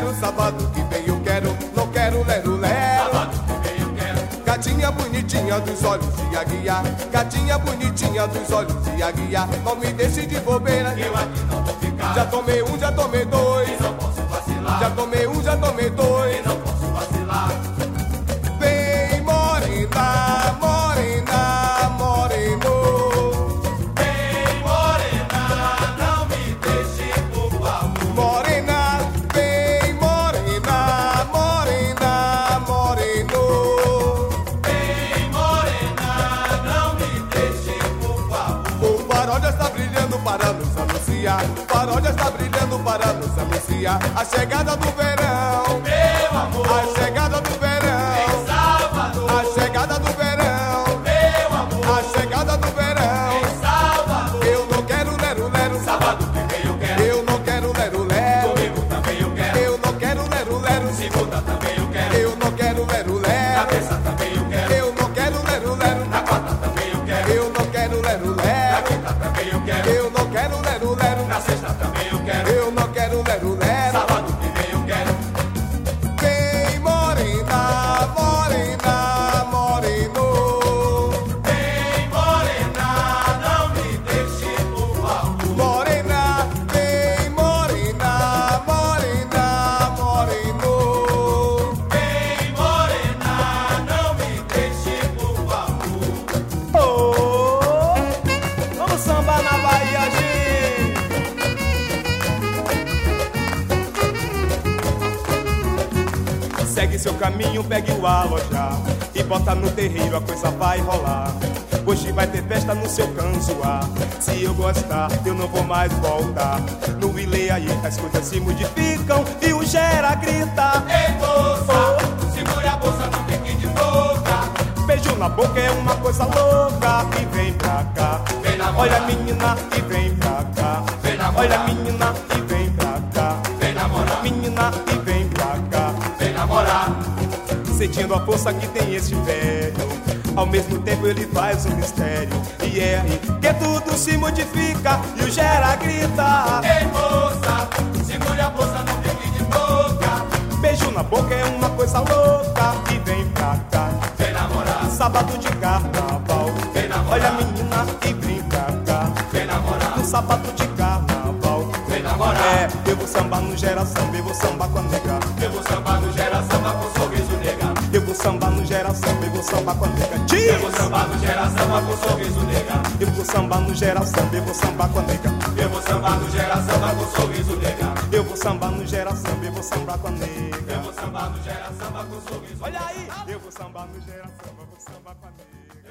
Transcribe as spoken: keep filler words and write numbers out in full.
lero, sábado que vem eu quero, não quero lero, lero. Sábado que vem eu quero. Gatinha bonitinha dos olhos de águia, gatinha bonitinha dos olhos de águia, não me deixe de bobeira, Eu aqui não vou ficar. já tomei um, já tomei dois, E não posso vacilar. já tomei um, já tomei dois. E não posso vacilar. Vem morena, morena, moreno. Vem morena, não me deixe por favor. Morena, vem morena, morena, moreno. Vem morena, não me deixe por favor. O farol já está brilhando para nos anunciar, o farol já está brilhando para nos anunciar a chegada do verão, Meu amor, a chegada do verão, Salvador. a chegada do verão, Meu amor, a chegada do verão. Salvador. Eu não quero lero, lero, Sábado que vem eu quero. eu não quero lero, lero, Domingo também eu quero. eu não quero lero, lero, Segunda também eu quero. eu não quero lero, Na lero, terça também eu quero. eu não quero lero, lero, Na quarta também eu quero. eu não quero lero, Na lero, quinta também eu quero. eu não quero lero, lero, Na sexta também eu quero. eu não quero lero, lero. Sábado que vem eu quero. Vem morena, morena, moreno. Vem morena, não me deixe por favor. Morena, vem morena, morena, moreno. Vem morena, não me deixe por favor. Oh, vamos sambar na Bahia, gente. Segue seu caminho, pegue o alojar e bota no terreiro, a coisa vai rolar. Hoje vai ter festa no seu canzoar. Se eu gostar, eu não vou mais voltar. No Ilê aí as coisas se modificam e o Gera grita: Ei moça, segure a bolsa, não fique de boca. beijo na boca é uma coisa louca. E vem pra cá, Vem namorar. olha menina, e vem pra cá. Vem namorar. Olha menina, e vem pra cá. Vem namorar. Menina, e vem pra cá. Vem namorar. Sentindo a força que tem esse velho, ao mesmo tempo ele faz um mistério. E é aí que tudo se modifica e o Gera grita: Ei moça, segure a bolsa, não fique de boca. beijo na boca é uma coisa louca. E vem pra cá, Vem namorar. sábado de carnaval. Vem namorar. Olha menina, e vem pra cá. Vem namorar. No sábado de carnaval. Vem namorar. É, eu vou sambar no Gera Samba, eu vou sambar com a nega. Eu vou sambar no Gera Samba com sorriso nega. Eu vou sambar no Gera Samba, eu vou sambar com a nega. Diz! Eu vou sambar no Gera Samba com sorriso nega. Eu vou sambar no Gera Samba, eu vou sambar com a nega. Eu vou sambar no Gera Samba com sorriso nega. Eu vou sambar no Gera Samba, eu vou sambar com a Eu nega. vou sambar no Gera Samba com sorriso. Olha aí! Eu vou sambar no Gera Samba, eu vou sambar com a nega.